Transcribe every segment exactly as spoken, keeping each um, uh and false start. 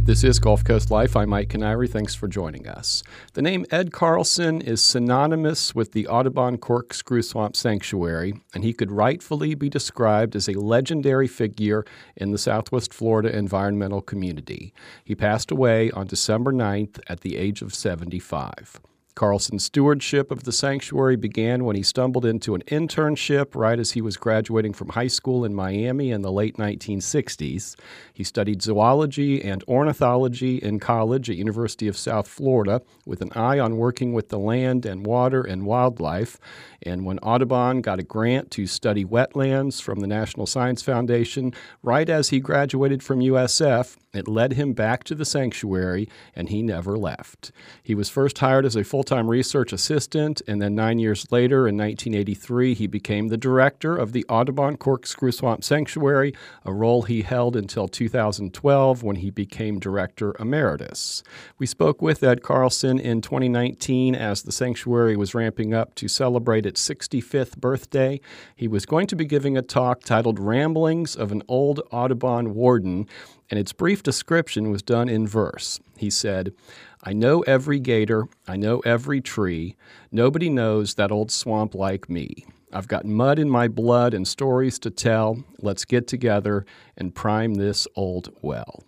This is Gulf Coast Life. I'm Mike Canary. Thanks for joining us. The name Ed Carlson is synonymous with the Audubon Corkscrew Swamp Sanctuary, and he could rightfully be described as a legendary figure in the Southwest Florida environmental community. He passed away on December ninth at the age of seventy-five. Carlson's stewardship of the sanctuary began when he stumbled into an internship right as he was graduating from high school in Miami in the late nineteen sixties. He studied zoology and ornithology in college at University of South Florida with an eye on working with the land and water and wildlife. And when Audubon got a grant to study wetlands from the National Science Foundation, right as he graduated from U S F, it led him back to the sanctuary, and he never left. He was first hired as a full-time research assistant, and then nine years later, in nineteen eighty-three, he became the director of the Audubon Corkscrew Swamp Sanctuary, a role he held until two thousand twelve when he became director emeritus. We spoke with Ed Carlson in twenty nineteen as the sanctuary was ramping up to celebrate its sixty-fifth birthday. He was going to be giving a talk titled Ramblings of an Old Audubon Warden, and its brief description was done in verse. He said, "I know every gator, I know every tree. Nobody knows that old swamp like me. I've got mud in my blood and stories to tell. Let's get together and prime this old well."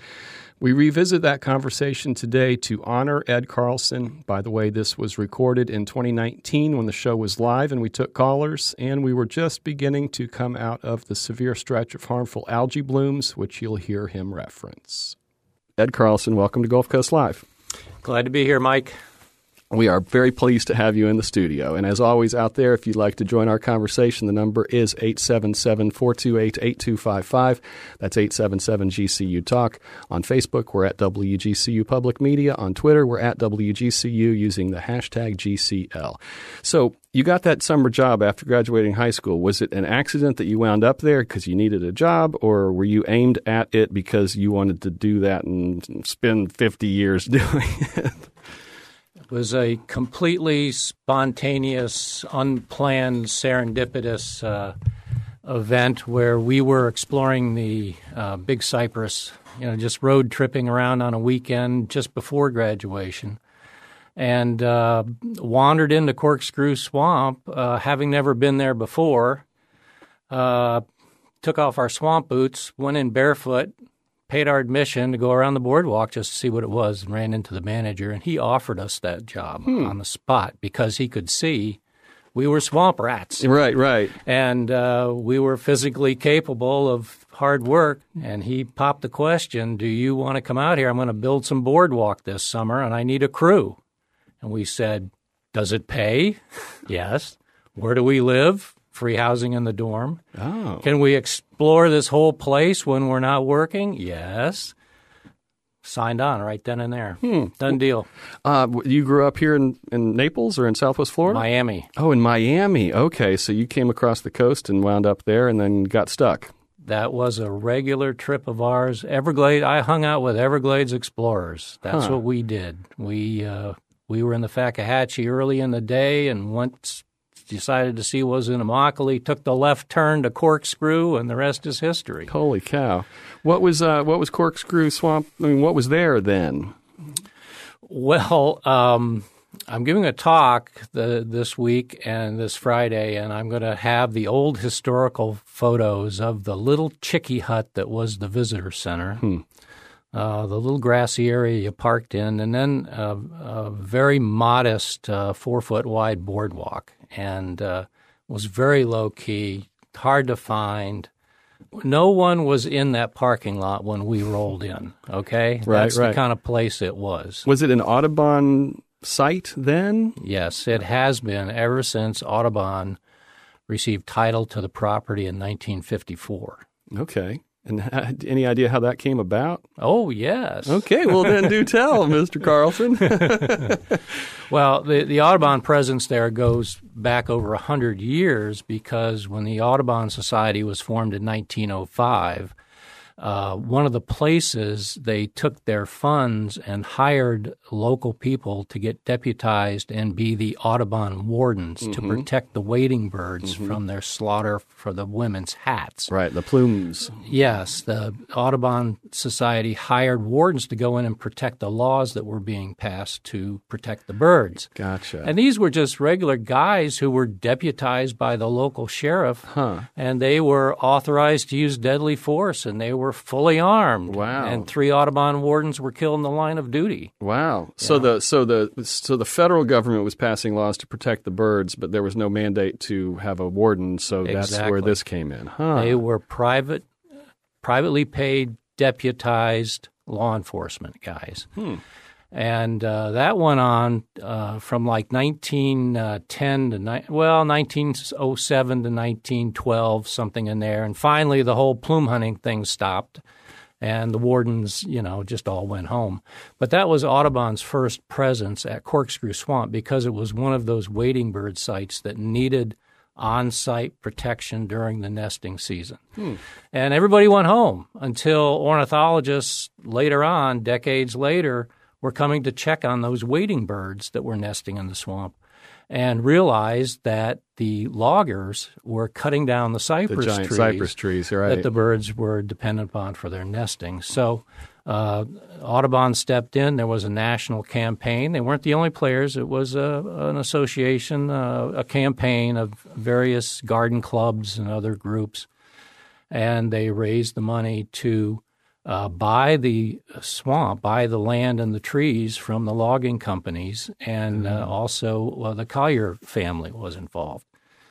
We revisit that conversation today to honor Ed Carlson. By the way, this was recorded in twenty nineteen when the show was live and we took callers, and we were just beginning to come out of the severe stretch of harmful algae blooms, which you'll hear him reference. Ed Carlson, welcome to Gulf Coast Live. Glad to be here, Mike. We are very pleased to have you in the studio. And as always out there, if you'd like to join our conversation, the number is eight seven seven, four two eight, eight two five five. That's eight seven seven G C U Talk. On Facebook, we're at W G C U Public Media. On Twitter, we're at W G C U using the hashtag G C L. So you got that summer job after graduating high school. Was it an accident that you wound up there because you needed a job, or were you aimed at it because you wanted to do that and spend fifty years doing it? It was a completely spontaneous, unplanned, serendipitous uh, event where we were exploring the uh, Big Cypress, you know, just road tripping around on a weekend just before graduation, and uh, wandered into Corkscrew Swamp, uh, having never been there before. Uh, took off our swamp boots, went in barefoot, paid our admission to go around the boardwalk just to see what it was, and ran into the manager, and he offered us that job hmm. on the spot because he could see we were swamp rats. Right, right. And uh, we were physically capable of hard work, and he popped the question, do you want to come out here? I'm going to build some boardwalk this summer, and I need a crew. And we said, does it pay? Yes. Where do we live? Free housing in the dorm. Oh. Can we explore this whole place when we're not working? Yes. Signed on right then and there. Hmm. Done deal. Uh, you grew up here in, in Naples or in Southwest Florida? Miami. Oh, in Miami. Okay, so you came across the coast and wound up there and then got stuck. That was a regular trip of ours. Everglades. I hung out with Everglades explorers. That's huh. what we did. We uh, we were in the Fakahatchee early in the day and went. Decided to see what was in Immokalee, took the left turn to Corkscrew, and the rest is history. Holy cow. What was uh, what was Corkscrew Swamp? I mean, what was there then? Well, um, I'm giving a talk the, this week and this Friday, and I'm going to have the old historical photos of the little chickie hut that was the visitor center, hmm. uh, the little grassy area you parked in, and then a, a very modest uh, four-foot wide boardwalk. And uh, was very low-key, hard to find. No one was in that parking lot when we rolled in, okay? Right, That's right. the kind of place it was. Was it an Audubon site then? Yes, it has been ever since Audubon received title to the property in nineteen fifty-four. Okay. And uh, any idea how that came about? Oh, yes. Okay, well then do tell, Mister Carlson. Well, the, the Audubon presence there goes back over one hundred years because when the Audubon Society was formed in nineteen oh five, uh, one of the places they took their funds and hired local people to get deputized and be the Audubon wardens mm-hmm. to protect the wading birds mm-hmm. from their slaughter for the women's hats. Right, the plumes. Yes, the Audubon Society hired wardens to go in and protect the laws that were being passed to protect the birds. Gotcha. And these were just regular guys who were deputized by the local sheriff, huh. and they were authorized to use deadly force, and they were fully armed. Wow. And three Audubon wardens were killed in the line of duty. Wow. So Yeah. the so the so the federal government was passing laws to protect the birds, but there was no mandate to have a warden, so that's Exactly. where this came in. Huh. They were private, privately paid, deputized law enforcement guys. Hmm. And uh, that went on uh, from like nineteen ten to, ni- well, nineteen oh seven to nineteen twelve, something in there. And finally, the whole plume hunting thing stopped, and the wardens, you know, just all went home. But that was Audubon's first presence at Corkscrew Swamp because it was one of those wading bird sites that needed on-site protection during the nesting season. Hmm. And everybody went home until ornithologists later on, decades later, were coming to check on those wading birds that were nesting in the swamp and realized that the loggers were cutting down the cypress the giant trees cypress trees, right? that the birds were dependent upon for their nesting. So uh, Audubon stepped in. There was a national campaign. They weren't the only players. It was a, an association, uh, a campaign of various garden clubs and other groups. And they raised the money to uh, buy the swamp, buy the land and the trees from the logging companies. And uh, also well, the Collier family was involved.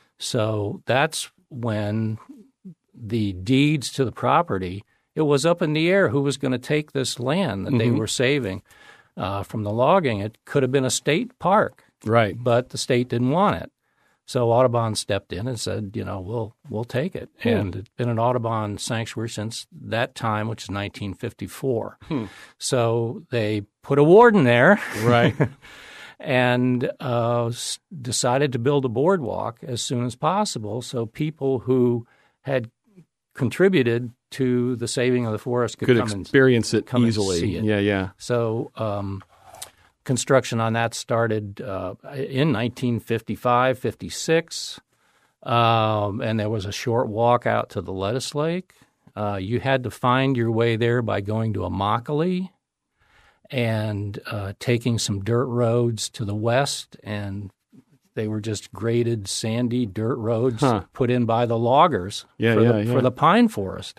So that's when the deeds to the property, it was up in the air who was going to take this land that mm-hmm. they were saving uh, from the logging. It could have been a state park, right? But the state didn't want it. So Audubon stepped in and said, you know, we'll we'll take it. Hmm. And it's been an Audubon sanctuary since that time, which is nineteen fifty-four. Hmm. So they put a warden there. Right. and uh, s- decided to build a boardwalk as soon as possible so people who had contributed to the saving of the forest could, could come experience and, it come easily. And see it. Yeah, yeah. So um, construction on that started uh, in nineteen fifty-five, fifty-six, um, and there was a short walk out to the lettuce lake. Uh, you had to find your way there by going to Immokalee and uh, taking some dirt roads to the west, and they were just graded, sandy dirt roads huh. put in by the loggers yeah, for, yeah, the, yeah. for the pine forest.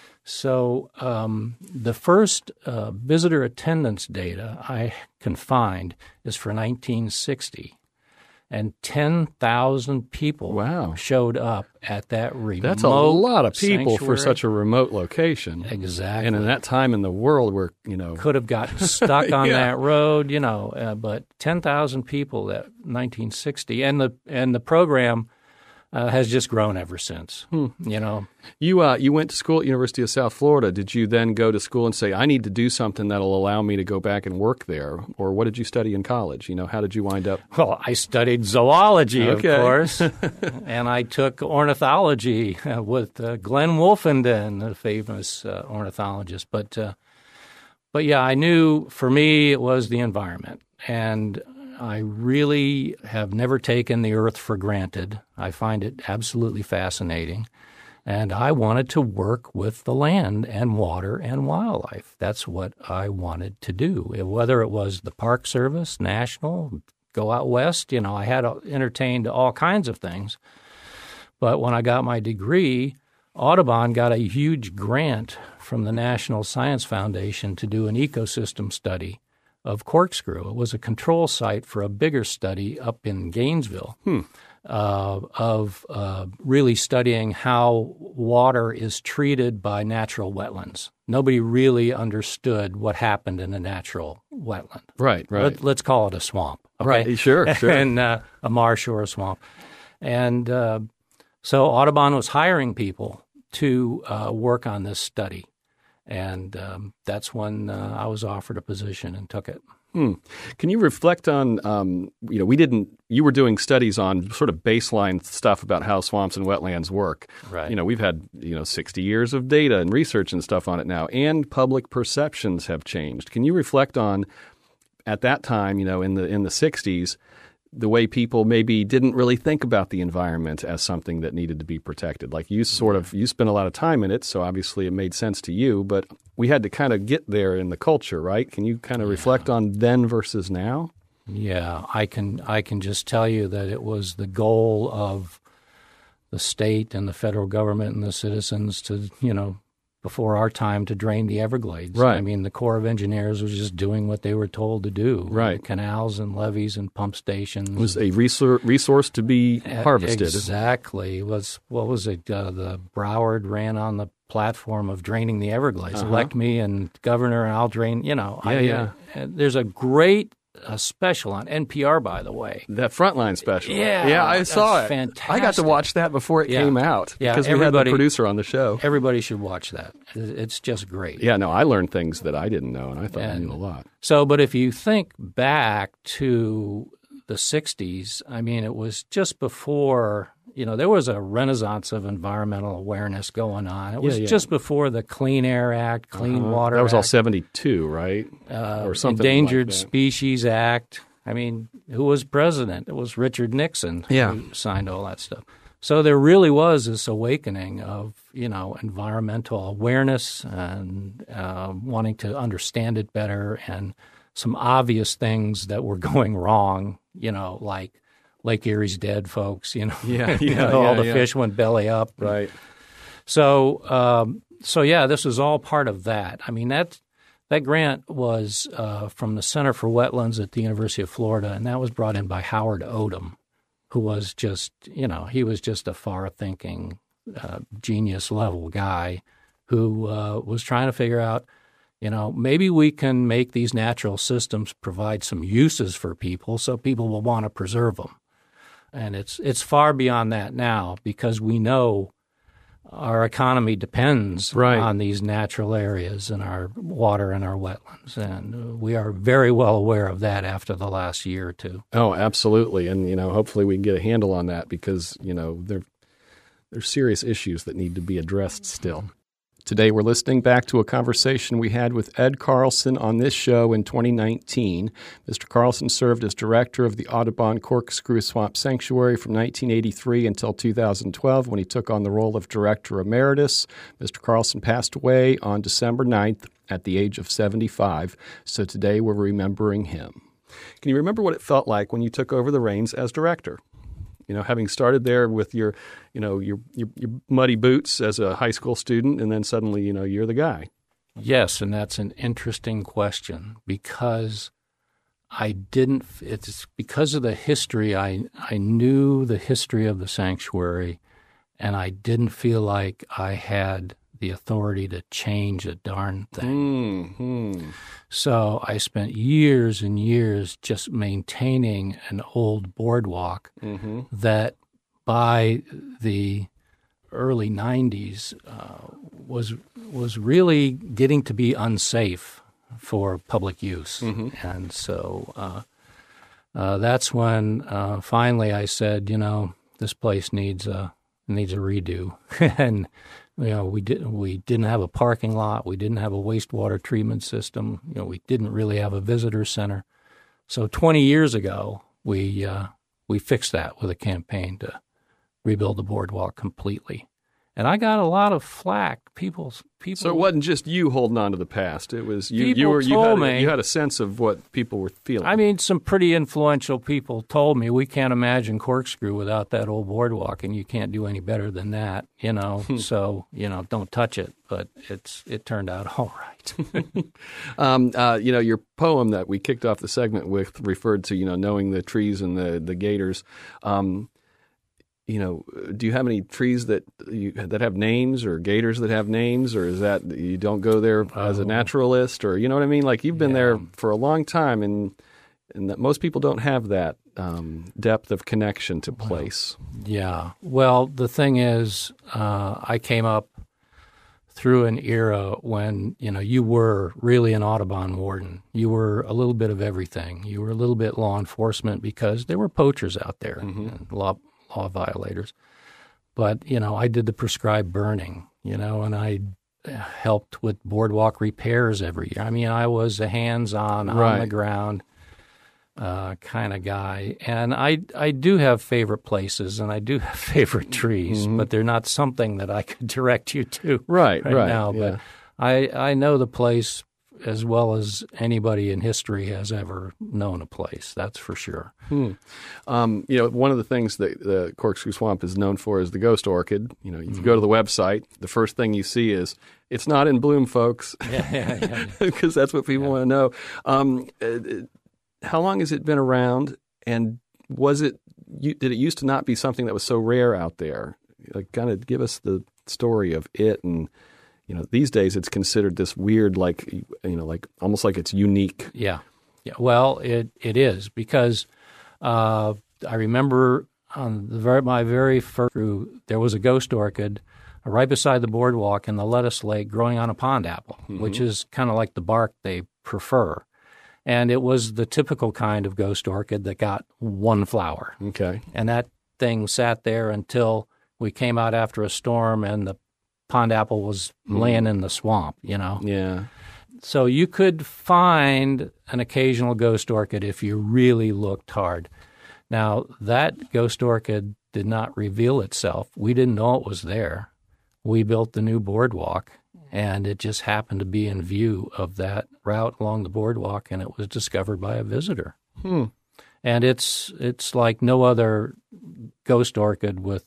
So um, the first uh, visitor attendance data I can find is for nineteen sixty, and ten thousand people wow. showed up at that remote That's a lot of people sanctuary. For such a remote location. Exactly. And in that time in the world where, you know. Could have gotten stuck on yeah. that road, you know, uh, but ten thousand people that nineteen sixty. And the, and the program uh, has just grown ever since, hmm. you know. You uh, you went to school at University of South Florida. Did you then go to school and say, I need to do something that'll allow me to go back and work there? Or what did you study in college? You know, how did you wind up? Well, I studied zoology, okay. of course, and I took ornithology with uh, Glenn Wolfenden, the famous uh, ornithologist. But, uh, but yeah, I knew for me it was the environment, and I really have never taken the earth for granted. I find it absolutely fascinating. And I wanted to work with the land and water and wildlife. That's what I wanted to do. Whether it was the Park Service, National, go out west, you know, I had entertained all kinds of things. But when I got my degree, Audubon got a huge grant from the National Science Foundation to do an ecosystem study of Corkscrew. It was a control site for a bigger study up in Gainesville. Hmm. Uh, of uh, really studying how water is treated by natural wetlands. Nobody really understood what happened in a natural wetland. Right, right. Let, let's call it a swamp. Okay? Right, sure, sure. and uh, a marsh or a swamp. And uh, so Audubon was hiring people to uh, work on this study. And um, that's when uh, I was offered a position and took it. Hmm. Can you reflect on, um, you know, we didn't, you were doing studies on sort of baseline stuff about how swamps and wetlands work. Right. You know, we've had, you know, sixty years of data and research and stuff on it now, and public perceptions have changed. Can you reflect on, at that time, you know, in the in the sixties, the way people maybe didn't really think about the environment as something that needed to be protected? Like you sort of, you spent a lot of time in it, so obviously it made sense to you, but we had to kind of get there in the culture, right? Can you kind of yeah. reflect on then versus now? Yeah, I can I can just tell you that it was the goal of the state and the federal government and the citizens to, you know, before our time, to drain the Everglades. Right. I mean, the Corps of Engineers was just doing what they were told to do. Right. Canals and levees and pump stations. It was a resource, resource to be harvested. Exactly. It was, what was it? Uh, the Broward ran on the platform of draining the Everglades. Uh-huh. Elect me and governor and I'll drain, you know. Yeah, I, yeah. Uh, there's a great a special on N P R, by the way. That Frontline special. Yeah. Yeah, I saw it. Fantastic. I got to watch that before it yeah. came out yeah, because we had the producer on the show. Everybody should watch that. It's just great. Yeah, no, I learned things that I didn't know, and I thought and I knew a lot. So, but if you think back to the sixties, I mean, it was just before, you know, there was a renaissance of environmental awareness going on. It was yeah, yeah. just before the Clean Air Act, Clean uh-huh. Water That was Act, all seventy-two, right? Uh, or something Endangered like that. Species Act. I mean, who was president? It was Richard Nixon yeah. who signed all that stuff. So there really was this awakening of, you know, environmental awareness and uh, wanting to understand it better, and some obvious things that were going wrong, you know, like Lake Erie's dead, folks, you know. Yeah, you yeah, know, yeah, all the yeah. fish went belly up. Right. So, um, so yeah, this was all part of that. I mean, that that grant was uh, from the Center for Wetlands at the University of Florida, and that was brought in by Howard Odom, who was just, you know, he was just a far-thinking, uh, genius-level guy who uh, was trying to figure out, you know, maybe we can make these natural systems provide some uses for people so people will want to preserve them. And it's it's far beyond that now, because we know our economy depends right. on these natural areas and our water and our wetlands. And we are very well aware of that after the last year or two. Oh, absolutely. And, you know, hopefully we can get a handle on that because, you know, there, there's serious issues that need to be addressed still. Today, we're listening back to a conversation we had with Ed Carlson on this show in twenty nineteen. Mister Carlson served as director of the Audubon Corkscrew Swamp Sanctuary from nineteen eighty-three until two thousand twelve, when he took on the role of director emeritus. Mister Carlson passed away on December ninth at the age of seventy-five, so today we're remembering him. Can you remember what it felt like when you took over the reins as director? You know, having started there with your, you know, your, your your muddy boots as a high school student, and then suddenly, you know, you're the guy. Yes, and that's an interesting question because I didn't. It's because of the history. I I knew the history of the sanctuary, and I didn't feel like I had the authority to change a darn thing. Mm-hmm. So I spent years and years just maintaining an old boardwalk mm-hmm. that by the early nineties uh, was was really getting to be unsafe for public use. Mm-hmm. And so uh, uh, that's when uh, finally I said, you know, this place needs a, needs a redo. and You know, we didn't we didn't have a parking lot. We didn't have a wastewater treatment system. You know, we didn't really have a visitor center. So twenty years ago, we uh, we fixed that with a campaign to rebuild the boardwalk completely. And I got a lot of flack. People, people. So it wasn't just you holding on to the past. It was you. People You were. You told had, a, me- you had a sense of what people were feeling. I mean, some pretty influential people told me we can't imagine Corkscrew without that old boardwalk, and you can't do any better than that. You know, so you know, don't touch it. But it's it turned out all right. um, uh, you know, your poem that we kicked off the segment with referred to, you know, knowing the trees and the the gators. Um, You know, do you have any trees that you, that have names, or gators that have names, or is that you don't go there as a naturalist, or you know what I mean? Like you've been Yeah. there for a long time, and and that most people don't have that um, depth of connection to place. Yeah. Well, the thing is, uh, I came up through an era when, you know, you were really an Audubon warden. You were a little bit of everything. You were a little bit law enforcement because there were poachers out there, mm-hmm. and law law violators. But, you know, I did the prescribed burning, you know, and I helped with boardwalk repairs every year. I mean, I was a hands-on, right. on the ground uh, kind of guy. And I I do have favorite places and I do have favorite trees, mm-hmm. but they're not something that I could direct you to right, right, right now. yeah. But I, I know the place as well as anybody in history has ever known a place. That's for sure. Hmm. Um, you know, one of the things that the Corkscrew Swamp is known for is the ghost orchid. You know, if you mm-hmm. go to the website, the first thing you see is it's not in bloom, folks. Yeah, yeah, yeah. Because that's what people yeah. want to know. Um, uh, how long has it been around? And was it? You, did it used to not be something that was so rare out there? Like, kind of give us the story of it. And you know, these days it's considered this weird, like you know, like almost like it's unique. Yeah, yeah. Well, it it is because uh, I remember on the very, my very first crew, there was a ghost orchid right beside the boardwalk in the lettuce lake growing on a pond apple, mm-hmm. which is kind of like the bark they prefer. And it was the typical kind of ghost orchid that got one flower. Okay. And that thing sat there until we came out after a storm and the pond apple was mm. laying in the swamp, you know. Yeah. So you could find an occasional ghost orchid if you really looked hard. Now, that ghost orchid did not reveal itself. We didn't know it was there. We built the new boardwalk, and it just happened to be in view of that route along the boardwalk, and it was discovered by a visitor. Hmm. And it's it's like no other ghost orchid with,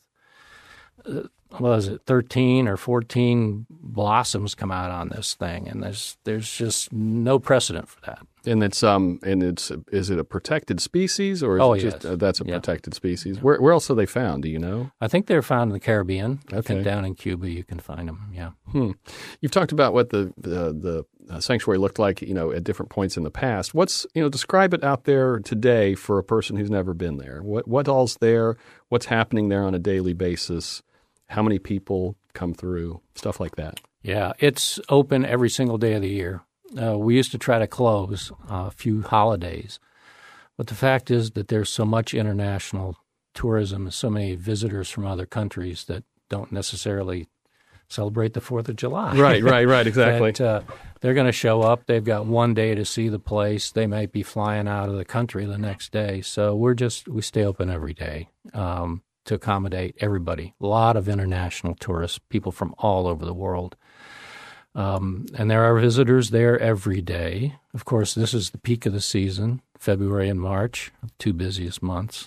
uh, what is it, thirteen or fourteen blossoms come out on this thing, and there's there's just no precedent for that. And it's um and it's is it a protected species or is oh, it just yes. uh, that's a yeah. protected species? Where where else are they found? Do you know? I think they're found in the Caribbean. Okay. I think down in Cuba you can find them. Yeah. Hmm. You've talked about what the the, the uh, sanctuary looked like, you know, at different points in the past. What's you know describe it out there today for a person who's never been there. What what all's there? What's happening there on a daily basis? How many people come through? Stuff like that. Yeah, it's open every single day of the year. Uh, we used to try to close uh, a few holidays, but the fact is that there's so much international tourism, so many visitors from other countries that don't necessarily celebrate the fourth of July. Right, right, right, exactly. that, uh, they're going to show up. They've got one day to see the place. They might be flying out of the country the next day. So we're just, we stay open every day um, to accommodate everybody. A lot of international tourists, people from all over the world. Um, and there are visitors there every day. Of course, this is the peak of the season, February and March, two busiest months.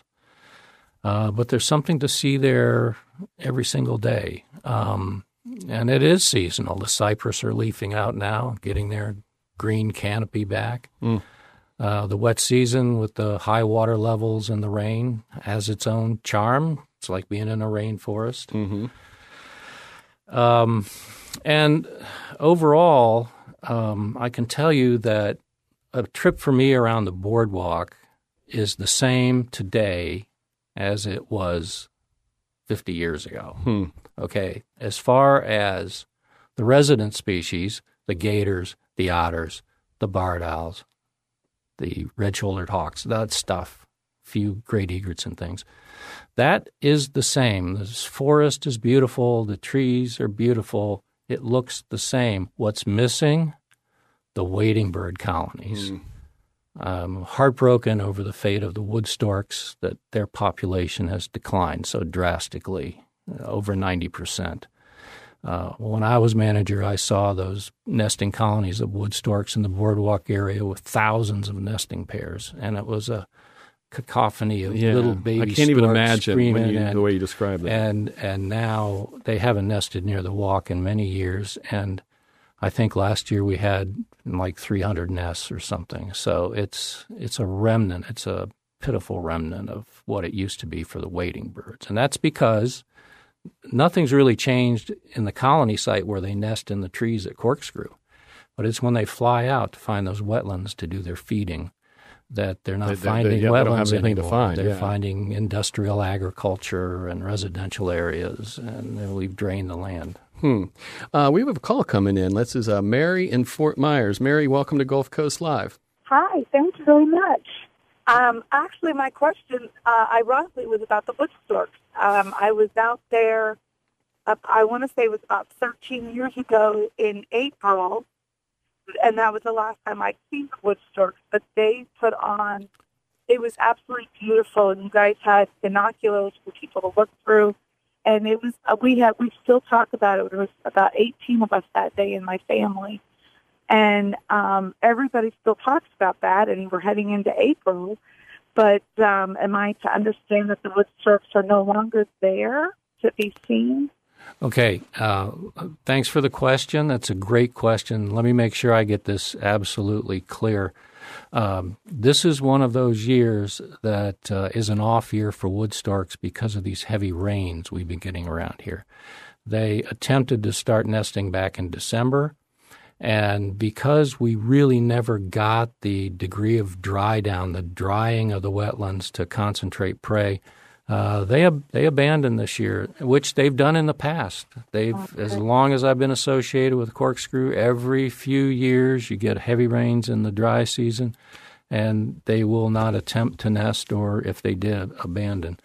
Uh, but there's something to see there every single day. Um, and it is seasonal. The cypress are leafing out now, getting their green canopy back. Mm. Uh, the wet season with the high water levels and the rain has its own charm. It's like being in a rainforest. Mm-hmm. Um, and overall, um, I can tell you that a trip for me around the boardwalk is the same today as it was fifty years ago. Hmm. Okay, as far as the resident species, the gators, the otters, the barred owls, the red-shouldered hawks, that stuff, few great egrets and things, that is the same. The forest is beautiful. The trees are beautiful. It looks the same. What's missing? The wading bird colonies. Mm. I'm heartbroken over the fate of the wood storks, that their population has declined so drastically, over ninety percent. Uh, when I was manager, I saw those nesting colonies of wood storks in the boardwalk area with thousands of nesting pairs, and it was a cacophony of yeah. little baby I can't even storks imagine when you, and, the way you describe that. And and now they haven't nested near the walk in many years, and I think last year we had like three hundred nests or something. So it's it's a remnant. It's a pitiful remnant of what it used to be for the wading birds, and that's because nothing's really changed in the colony site where they nest in the trees at Corkscrew, but it's when they fly out to find those wetlands to do their feeding that they're not they, finding they, yeah, wetlands they don't have anything anymore. To find, they're yeah. finding industrial agriculture and residential areas, and we've drained the land. Hmm. Uh, we have a call coming in. This is uh, Mary in Fort Myers. Mary, welcome to Gulf Coast Live. Hi, thank you very much. Um, actually, my question, uh, ironically, was about the wood storks. Um, I was out there, uh, I want to say it was about thirteen years ago in April, and that was the last time I'd seen the wood storks, but they put on, it was absolutely beautiful, and you guys had binoculars for people to look through, and it was, uh, we had, we still talk about it. There was about eighteen of us that day in my family. And um, everybody still talks about that, and we're heading into April. But um, am I to understand that the wood storks are no longer there to be seen? Okay, uh, thanks for the question. That's a great question. Let me make sure I get this absolutely clear. Um, this is one of those years that uh, is an off year for wood storks because of these heavy rains we've been getting around here. They attempted to start nesting back in December. And because we really never got the degree of dry down, the drying of the wetlands to concentrate prey, uh, they ab- they abandoned this year, which they've done in the past. They've, okay. As long as I've been associated with Corkscrew, every few years you get heavy rains in the dry season, and they will not attempt to nest, or if they did, abandon.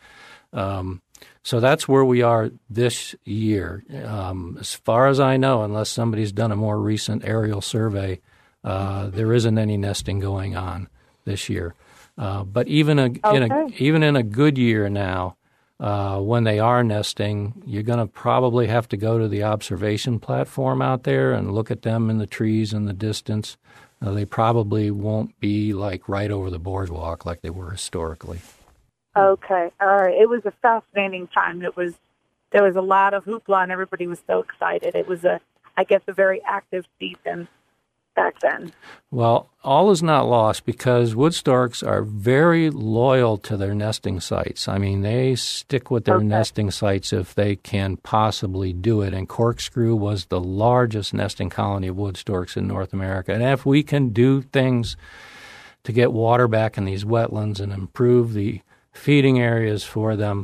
Um, So that's where we are this year. Um, as far as I know, unless somebody's done a more recent aerial survey, uh, there isn't any nesting going on this year. Uh, but even a, okay. in a even in a good year now, uh, when they are nesting, you're going to probably have to go to the observation platform out there and look at them in the trees in the distance. Uh, they probably won't be like right over the boardwalk like they were historically. Okay, all right. It was a fascinating time. It was there was a lot of hoopla, and everybody was so excited. It was a, I guess, a very active season back then. Well, all is not lost because wood storks are very loyal to their nesting sites. I mean, they stick with their okay. nesting sites if they can possibly do it. And Corkscrew was the largest nesting colony of wood storks in North America. And if we can do things to get water back in these wetlands and improve the feeding areas for them,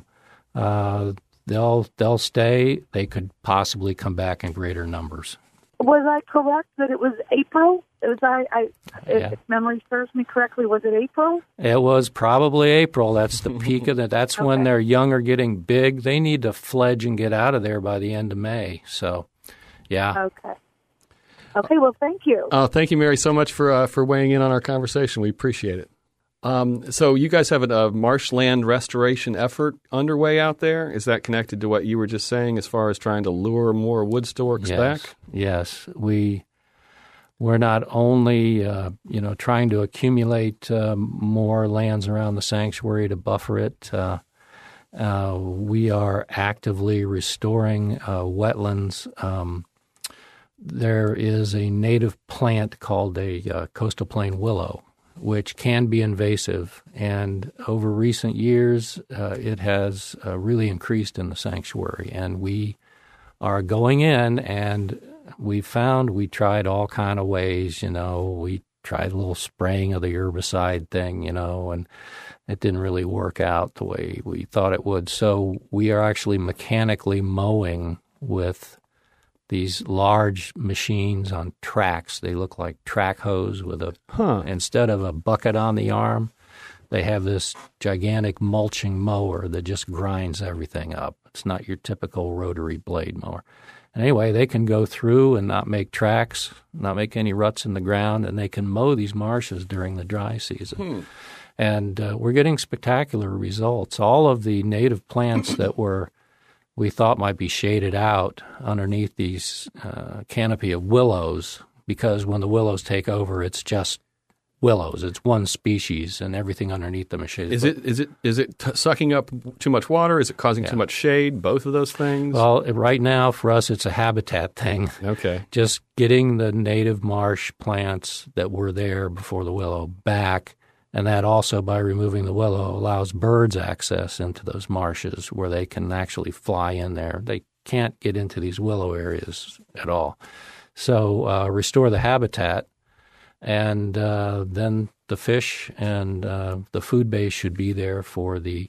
uh, they'll they'll stay. They could possibly come back in greater numbers. Was I correct that it was April? It was I, I yeah. If memory serves me correctly, was it April? It was probably April. That's the peak of it. That's okay. When they're young or getting big. They need to fledge and get out of there by the end of May. So, yeah. Okay. Okay. Well, thank you. Uh, thank you, Mary, so much for uh, for weighing in on our conversation. We appreciate it. Um, so you guys have a, a marshland restoration effort underway out there. Is that connected to what you were just saying as far as trying to lure more wood storks yes. back? Yes. We, we're not only, uh, you know, trying to accumulate uh, more lands around the sanctuary to buffer it. Uh, uh, we are actively restoring uh, wetlands. Um, there is a native plant called a uh, coastal plain willow, which can be invasive. And over recent years, uh, it has uh, really increased in the sanctuary. And we are going in, and we found we tried all kind of ways, you know. We tried a little spraying of the herbicide thing, you know, and it didn't really work out the way we thought it would. So we are actually mechanically mowing with these large machines on tracks. They look like track hose with a, huh. instead of a bucket on the arm, they have this gigantic mulching mower that just grinds everything up. It's not your typical rotary blade mower. And anyway, they can go through and not make tracks, not make any ruts in the ground, and they can mow these marshes during the dry season. Hmm. And uh, we're getting spectacular results. All of the native plants that were we thought might be shaded out underneath these uh, canopy of willows, because when the willows take over, it's just willows. It's one species, and everything underneath them is shaded. Is it is it is it t- sucking up too much water? Is it causing yeah. too much shade? Both of those things? Well, right now for us, it's a habitat thing. Okay. Just getting the native marsh plants that were there before the willow back. And that also, by removing the willow, allows birds access into those marshes where they can actually fly in there. They can't get into these willow areas at all. So uh, restore the habitat, and uh, then the fish and uh, the food base should be there for the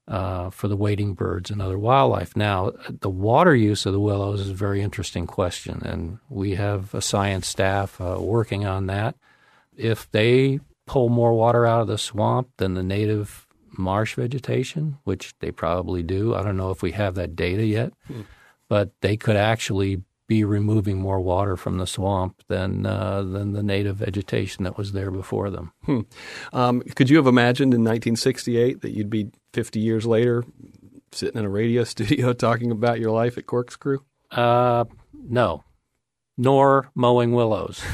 uh, for the wading birds and other wildlife. Now, the water use of the willows is a very interesting question, and we have a science staff uh, working on that. If they pull more water out of the swamp than the native marsh vegetation, which they probably do, I don't know if we have that data yet, hmm. but they could actually be removing more water from the swamp than uh, than the native vegetation that was there before them. Hmm. Um, could you have imagined in nineteen sixty-eight that you'd be fifty years later sitting in a radio studio talking about your life at Corkscrew? Uh, no, nor mowing willows.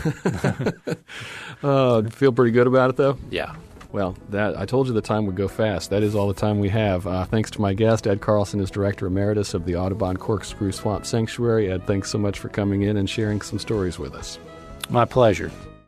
uh, feel pretty good about it, though? Yeah. Well, that I told you the time would go fast. That is all the time we have. Uh, thanks to my guest, Ed Carlson is Director Emeritus of the Audubon Corkscrew Swamp Sanctuary. Ed, thanks so much for coming in and sharing some stories with us. My pleasure.